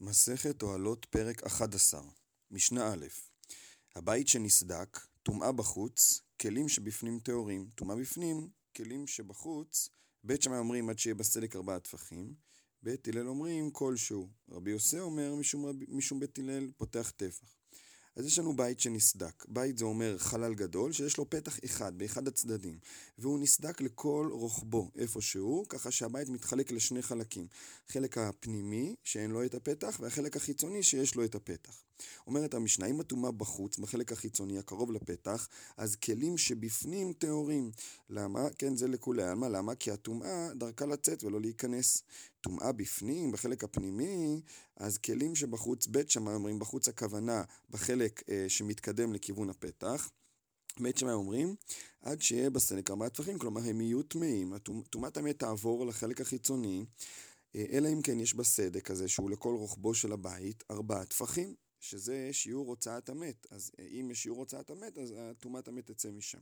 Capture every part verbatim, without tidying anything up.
מסכת אוהלות פרק אחד עשר, משנה א', הבית שנסדק, טומאה בחוץ, כלים שבפנים טהורים, טומאה בפנים, כלים שבחוץ, בית שמאי אומרים עד שיהיה בסדק ארבעה טפחים, בית הלל אומרים כלשהו, רבי יוסי אומר משום, רב, משום בית הלל פותח טפח. אז יש לנו בית שנסדק, בית זה אומר חלל גדול שיש לו פתח אחד באחד הצדדים, והוא נסדק לכל רוחבו איפשהו, ככה שהבית מתחלק לשני חלקים, חלק הפנימי שאין לו את הפתח והחלק החיצוני שיש לו את הפתח. אומרת המשנה, אם הטומאה בחוץ בחלק החיצוני הקרוב לפתח, אז כלים שבפנים טהורים. למה? כן, זה לכולי עלמא. למה? כי הטומאה דרכה לצאת ולא להיכנס. טומאה בפנים בחלק הפנימי, אז כלים שבחוץ, בית שמאי אומרים בחוץ הכוונה בחלק אה, שמתקדם לכיוון הפתח. בית שמאי אומרים עד שיהיה בסדק ארבעה טפחים, כלומר הם יהיו טמאים, טומאת המת תעבור לחלק החיצוני, אלא אם כן יש בסדק הזה שהוא לכל רוחבו של הבית ארבעה טפחים, שזה שיעור הוצאת המת. אז אם יש שיעור הוצאת המת, אז טומאת המת תצא משם.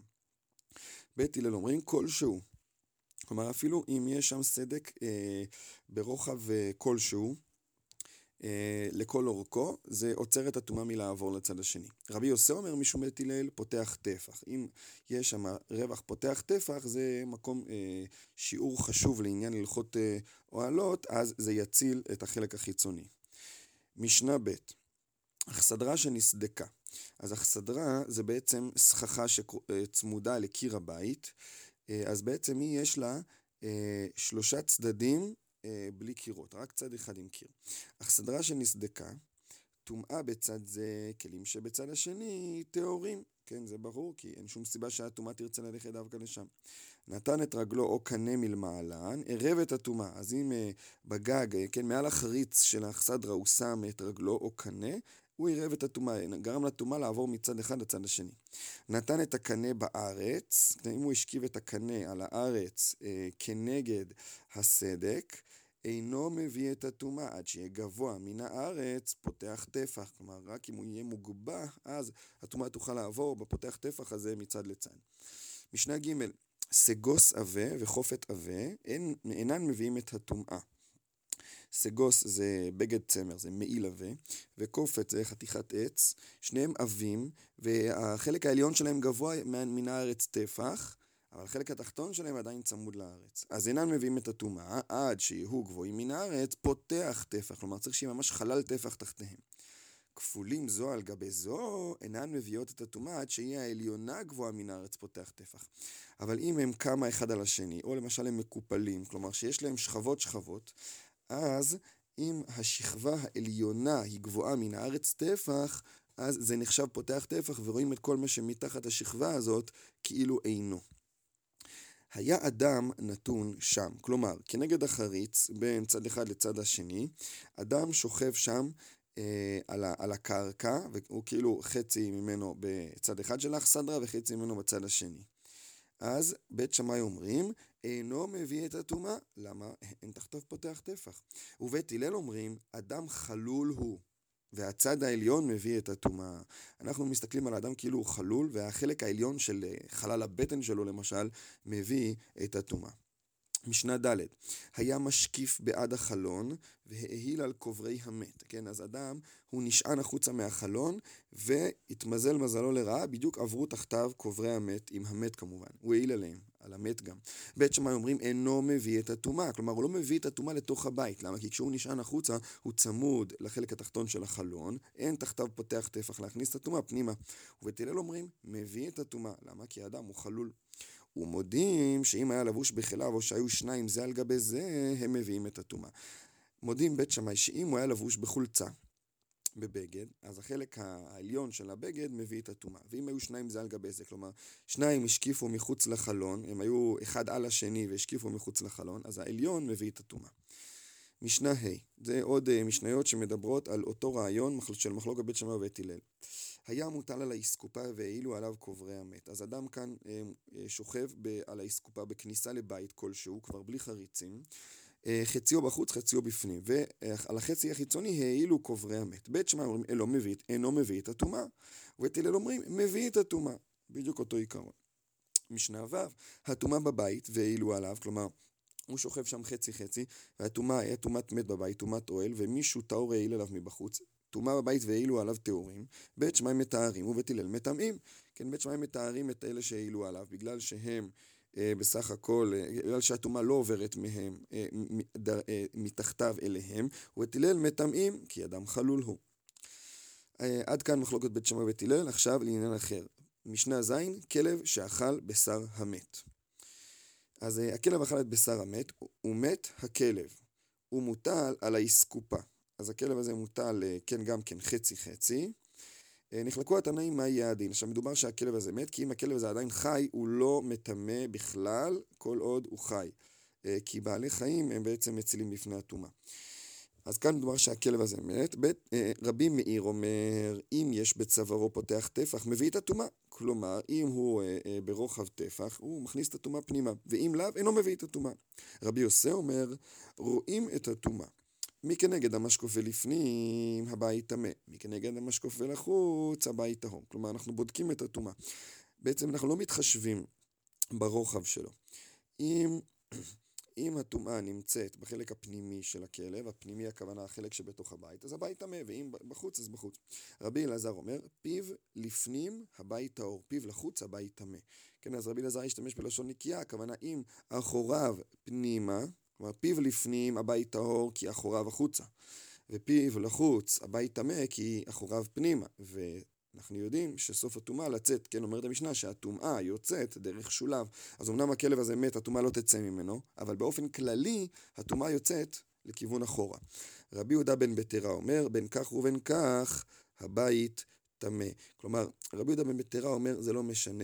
בית הלל אומרים כלשהו, כלומר אפילו אם יש שם סדק אה, ברוחב אה, כלשהו, אה, לכל אורכו, זה עוצר את הטומאה מלעבור לצד השני. רבי יוסי אומר משום בית הלל פותח טפח. אם יש שם רווח פותח טפח, זה מקום אה, שיעור חשוב לעניין הלכות אה, אוהלות, אז זה יציל את החלק החיצוני. משנה ב', אכסדרה שנסדקה. אז אכסדרה זה בעצם סככה שצמודה לקיר הבית, אז בעצם היא יש לה אה, שלושה צדדים אה, בלי קירות, רק צד אחד עם קיר. אכסדרה שנסדקה, טומאה בצד זה, כלים שבצד השני טהורים. כן, זה ברור, כי אין שום סיבה שהטומאה תרצה ללכת דווקא לשם. נתן את רגלו או קנה מלמעלן, ערב את הטומאה. אז אם uh, בגג, כן, מעל החריץ של האכסדרה הוא שם את רגלו או קנה, הוא ערב את הטומאה, גרם לטומאה לעבור מצד אחד לצד השני. נתן את הקנה בארץ, אם הוא השכיב את הקנה על הארץ uh, כנגד הסדק, אינו מביא את הטומאה עד שיהיה גבוה מן הארץ, פותח טפח. כלומר, רק אם הוא יהיה מוגבע, אז הטומאה תוכל לעבור בפותח טפח הזה מצד לצד. משנה ג', סגוס עבה וחופת עבה, אין, אינן מביאים את הטומאה. סגוס זה בגד צמר, זה מעיל עבה, וקופת זה חתיכת עץ, שניהם עבים, והחלק העליון שלהם גבוה מן הארץ טפח, אבל החלק התחתון שלהם עדיין צמוד לארץ. אז אינן מביאים את הטומאה, עד שיהיו גבוהים מן הארץ, פותח טפח, כלומר צריך שיהיה ממש חלל טפח תחתיהם. כפולים זו על גבי זו, אינן מביאות את הטומאה, עד שיהיה העליונה גבוהה מן הארץ, פותח טפח. אבל אם הם כמה אחד על השני, או למשל הם מקופלים, כלומר שיש להם שכבות שכבות, אז אם השכבה העליונה היא גבוהה מן הארץ טפח, אז זה נחשב פותח טפח, ורואים את כל מה שמתחת השכבה הזאת כאילו אינו. היה אדם נתון שם, כלומר, כנגד החריץ, בין צד אחד לצד השני, אדם שוכב שם אה, על, ה, על הקרקע, והוא כאילו חצי ממנו בצד אחד של האכסדרה, וחצי ממנו בצד השני. אז בית שמאי אומרים, אינו מביא את הטומאה. למה? אין תחתיו פותח טפח. ובית הלל אומרים, אדם חלול הוא, והצד העליון מביא את הטומאה. אנחנו מסתכלים על האדם כאילו הוא חלול, והחלק העליון של חלל הבטן שלו למשל, מביא את הטומאה. משנה ד', היה משקיף בעד החלון והאהיל על קוברי המת. כן, אז אדם הוא נשען החוצה מהחלון והתמזל מזלו לרעה, בדיוק עברו תחתיו קוברי המת, עם המת כמובן, הוא העיל עליהם, על המת גם. בית שמאי אומרים אינו מביא את הטומאה, כלומר הוא לא מביא את הטומאה לתוך הבית. למה? כי כשהוא נשען החוצה הוא צמוד לחלק התחתון של החלון, אין תחתיו פותח טפח להכניס את הטומאה פנימה. ובית הלל אומרים מביא את הטומאה. למה? כי האדם הוא חלול. ומודים שאם היה לבוש בכליו או שהיו שניים זה על גבי זה, הם מביאים את הטומאה. מודים בית שמאי שאם הוא היה לבוש בחולצה, בבגד, אז החלק העליון של הבגד מביא את הטומאה. ואם היו שניים זה על גבי זה, כלומר, שניים השקיפו מחוץ לחלון, הם היו אחד על השני והשקיפו מחוץ לחלון, אז העליון מביא את הטומאה. משנה ה', זה עוד משניות שמדברות על אותו רעיון של מחלוקת בית שמאי ובית הלל. היה מוטל על האסקופה והעילו עליו קוברי המת. אז אדם כאן שוכב על האסקופה בכניסה לבית כלשהו, כבר בלי חריצים, חציו בחוץ, חציו בפנים, ועל החצי החיצוני העילו קוברי המת. בית שמאי אומרים אינו מביא, אינו מביא את הטומאה, ובית הלל אומרים מביא את הטומאה, בדיוק אותו עיקרון. משנה ו', הטומאה בבית והעילו עליו, כלומר הוא שוכב שם חצי חצי, והטומאה היה טומאת מת בבית, טומאת אוהל, ומישהו טהור העיל עליו מבחוץ, טומאה בבית והעילו עליו טהורים, בית שמאי מתארים ובית הלל מטמאים. כן, בית שמאי מתארים את אלה שהעילו עליו, בגלל שהם אה, בסך הכל, אה, בגלל שהטומאה לא עוברת מהם, אה, מ, ד, אה, מתחתיו אליהם, ובית הלל מטמאים, כי אדם חלול הוא. אה, עד כאן מחלוקת בית שמאי ובית הלל. עכשיו לעניין אחר. משנה ז', כלב שאכל בשר המת. אז uh, הכלב אכל את בשר המת, הוא מת הכלב, הוא מוטל על האסקופה. אז הכלב הזה מוטל, uh, כן, גם כן חצי חצי. Uh, נחלקו התנאים מה יהיה הדין. עכשיו מדובר שהכלב הזה מת, כי אם הכלב הזה עדיין חי, הוא לא מטמא בכלל, כל עוד הוא חי. Uh, כי בעלי חיים הם בעצם מצילים בפני הטומאה. אז כאן מדובר שהכלב הזה מת. בית, אה, רבי מאיר אומר, אם יש בצווארו פותח טפח, מביא את הטומאה. כלומר, אם הוא אה, אה, ברוחב טפח, הוא מכניס את הטומאה פנימה, ואם לאו, אינו מביא את הטומאה. רבי יוסי אומר, רואים את הטומאה. מי כנגד המשקוף ולפנים, הבית טמא. מי כנגד המשקוף ולחוץ, הבית טהור. כלומר, אנחנו בודקים את הטומאה. בעצם אנחנו לא מתחשבים ברוחב שלו. אם... אם הטומאה נמצאת בחלק הפנימי של הכלב, הפנימי הכוונה החלק שבתוך הבית, אז הבית טמא, ואם בחוץ אז בחוץ. רבי אלעזר אומר, פיו לפנים הבית טהור, פיו לחוץ הבית טמא. כן, אז רבי אלעזר ישתמש בלשון נקייה, הכוונה אם אחוריו פנימה, כלומר פיו לפנים הבית טהור כי אחוריו החוצה, ופיו לחוץ הבית טמא כי אחוריו פנימה, ו... אנחנו יודעים שסוף הטומאה לצאת, כן, אומרת המשנה שהטומאה יוצאת דרך שולב. אז אמנם הכלב הזה מת, הטומאה לא תצא ממנו, אבל באופן כללי הטומאה יוצאת לכיוון אחורה. רבי יהודה בן בתרא אומר, בין כך ובין כך הבית טמא. כלומר, רבי יהודה בן בתרא אומר, זה לא משנה,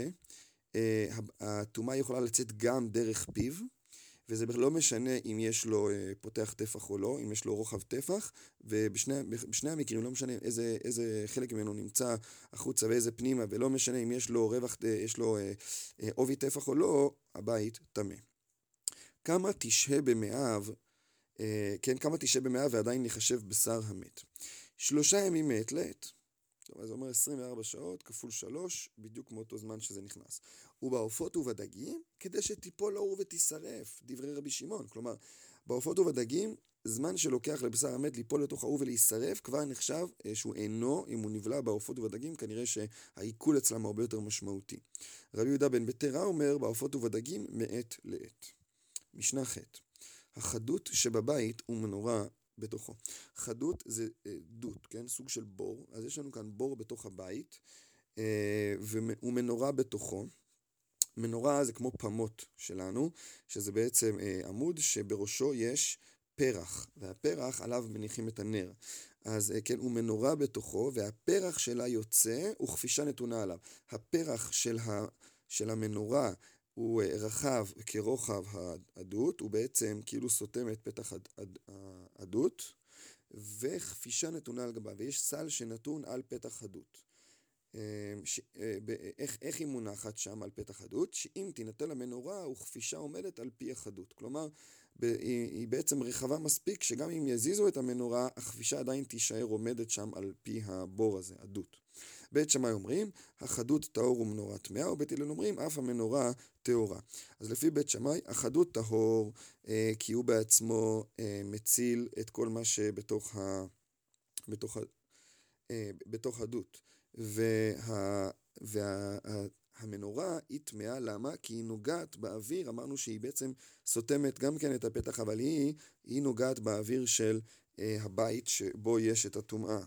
הטומאה יכולה לצאת גם דרך פיו, וזה לא משנה אם יש לו פותח טפח או לא, אם יש לו רוחב טפח, ובשני המקרים לא משנה איזה, איזה חלק ממנו נמצא החוצה ואיזה פנימה, ולא משנה אם יש לו רווח, יש לו עובי טפח או לא, הבית טמא. כמה תשהה במאיו, כן, כמה תשהה במאיו ועדיין נחשב בשר המת? שלושה ימים מעת לעת. טוב, אז זה אומר עשרים וארבע שעות כפול שלוש, בדיוק מאותו זמן שזה נכנס. ובעופות ובדגים, כדי שתיפול לאור ותישרף, דברי רבי שמעון. כלומר, בעופות ובדגים, זמן שלוקח לבשר המת ליפול לתוך האור ולהישרף, כבר נחשב שהוא אינו, אם הוא נבלע בעופות ובדגים, כנראה שהעיכול אצלם הרבה יותר משמעותי. רבי יהודה בן בתרא אומר, בעופות ובדגים מעת לעת. משנה ח' החדות שבבית הוא מנורה בתוכו. חדות זה דות, כן? סוג של בור. אז יש לנו כאן בור בתוך הבית, ומנורה בתוכו. מנורה זה כמו פמות שלנו, שזה בעצם עמוד שבראשו יש פרח, והפרח עליו מניחים את הנר. אז כן, הוא מנורה בתוכו, והפרח שלה יוצא, וכפישה נתונה עליו. הפרח של, ה, של המנורה הוא רחב כרוחב הדות, הוא בעצם כאילו סותם את פתח הדות, וכפישה נתונה על גבה, ויש סל שנתון על פתח הדות. ש... איך, איך היא מונחת שם על פתח הדות? שאם תינטל המנורה, וכפישה עומדת על פי החדות. כלומר, ב... היא, היא בעצם רחבה מספיק, שגם אם יזיזו את המנורה, הכפישה עדיין תישאר עומדת שם על פי הבור הזה, הדות. בית שמאי אומרים, החדות טהור ומנורה טמאה, ובית הלל אומרים, אף המנורה טהורה. אז לפי בית שמאי, החדות טהור, אה, כי הוא בעצמו אה, מציל את כל מה שבתוך ה... בתוך ה... אה, בתוך הדות. וה... וה... המנורה היא טמאה, למה? כי היא נוגעת באוויר, אמרנו שהיא בעצם סותמת גם כן את הפתח, אבל היא, היא נוגעת באוויר של אה, הבית שבו יש את הטומאה.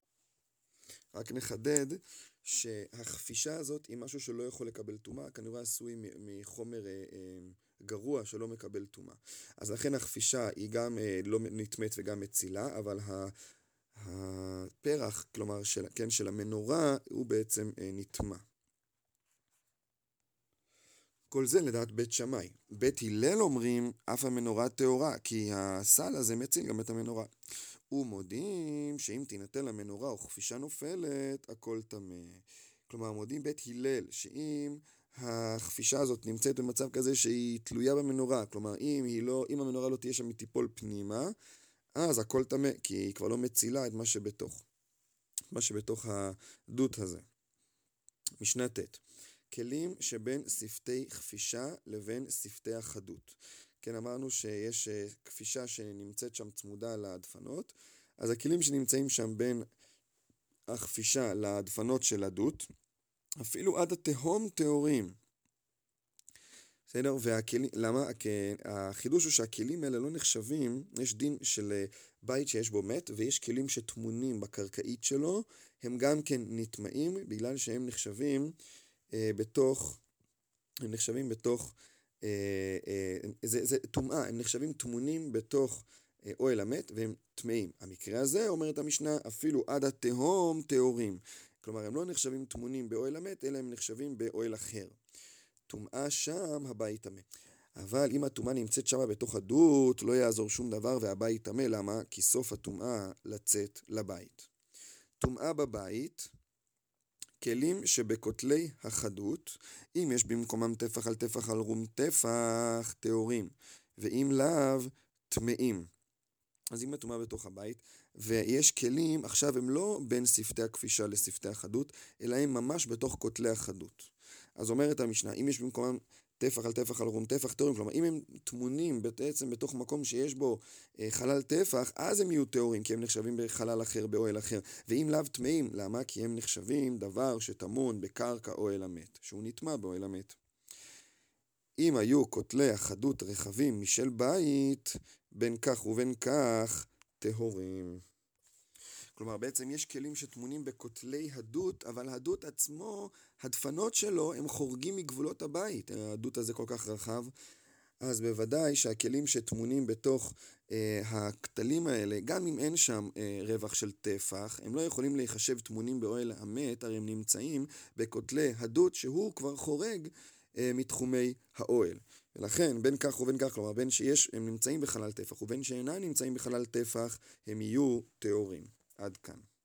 רק נחדד שהכפישה הזאת היא משהו שלא יכול לקבל טומאה, כנראה עשוי מחומר אה, אה, גרוע שלא מקבל טומאה. אז לכן הכפישה היא גם אה, לא נטמאת וגם מצילה, אבל ה... הפרח, כלומר של, כן, של המנורה, הוא בעצם אה, נטמא. כל זה לדעת בית שמאי. בית הלל אומרים, אף המנורה טהורה, כי הסל הזה מציל גם את המנורה. ומודים שאם תינטל המנורה או כפישה נופלת, הכל טמא. כלומר, מודים בית הלל, שאם הכפישה הזאת נמצאת במצב כזה שהיא תלויה במנורה, כלומר, אם, היא לא, אם המנורה לא תהיה שם, היא תיפול פנימה, אז הכל טמא, כי היא כבר לא מצילה את מה שבתוך, מה שבתוך הדות הזה. משנה ט' כלים שבין שפתי כפישה לבין שפתי החדות. כן, אמרנו שיש כפישה שנמצאת שם צמודה לדפנות, אז הכלים שנמצאים שם בין הכפישה לדפנות של הדות, אפילו עד התהום טהורים. בסדר? והכלים, למה? החידוש הוא שהכלים האלה לא נחשבים, יש דין של בית שיש בו מת, ויש כלים שטמונים בקרקעית שלו, הם גם כן נטמעים, בגלל שהם נחשבים אה, בתוך, הם נחשבים בתוך, אה, אה, זה, זה טומאה, הם נחשבים טמונים בתוך אה, אוהל המת, והם טמאים. המקרה הזה, אומרת המשנה, אפילו עד התהום טהורים. כלומר, הם לא נחשבים טמונים באוהל המת, אלא הם נחשבים באוהל אחר. טומאה שם, הבית טמא. אבל אם הטומאה נמצאת שם בתוך הדות, לא יעזור שום דבר והבית טמא. למה? כי סוף הטומאה לצאת לבית. טומאה בבית, כלים שבכותלי החדות, אם יש במקומם טפח על טפח על רום טפח, טהורים, ואם לאו, טמאים. אז אם הטומאה בתוך הבית, ויש כלים, עכשיו הם לא בין שפתי הכפישה לשפתי החדות, אלא הם ממש בתוך כותלי החדות. אז אומרת המשנה, אם יש במקומם טפח על טפח על רום טפח טהורים, כלומר אם הם טמונים בעצם בתוך מקום שיש בו אה, חלל טפח, אז הם יהיו טהורים, כי הם נחשבים בחלל אחר, באוהל אחר. ואם לאו טמאים, למה? כי הם נחשבים דבר שטמון בקרקע אוהל המת, שהוא נטמע באוהל המת. אם היו כותלי החדות רחבים משל בית, בין כך ובין כך טהורים. כלומר, בעצם יש כלים שטמונים בכותלי הדות, אבל הדות עצמו, הדפנות שלו, הם חורגים מגבולות הבית. הדות הזה כל כך רחב, אז בוודאי שהכלים שטמונים בתוך אה, הכתלים האלה, גם אם אין שם אה, רווח של טפח, הם לא יכולים להיחשב טמונים באוהל המת, הרי הם נמצאים בכותלי הדות, שהוא כבר חורג אה, מתחומי האוהל. ולכן, בין כך ובין כך, כלומר, בין שיש, הם נמצאים בחלל טפח, ובין שאינם נמצאים בחלל טפח, הם יהיו טהורים. עד כאן.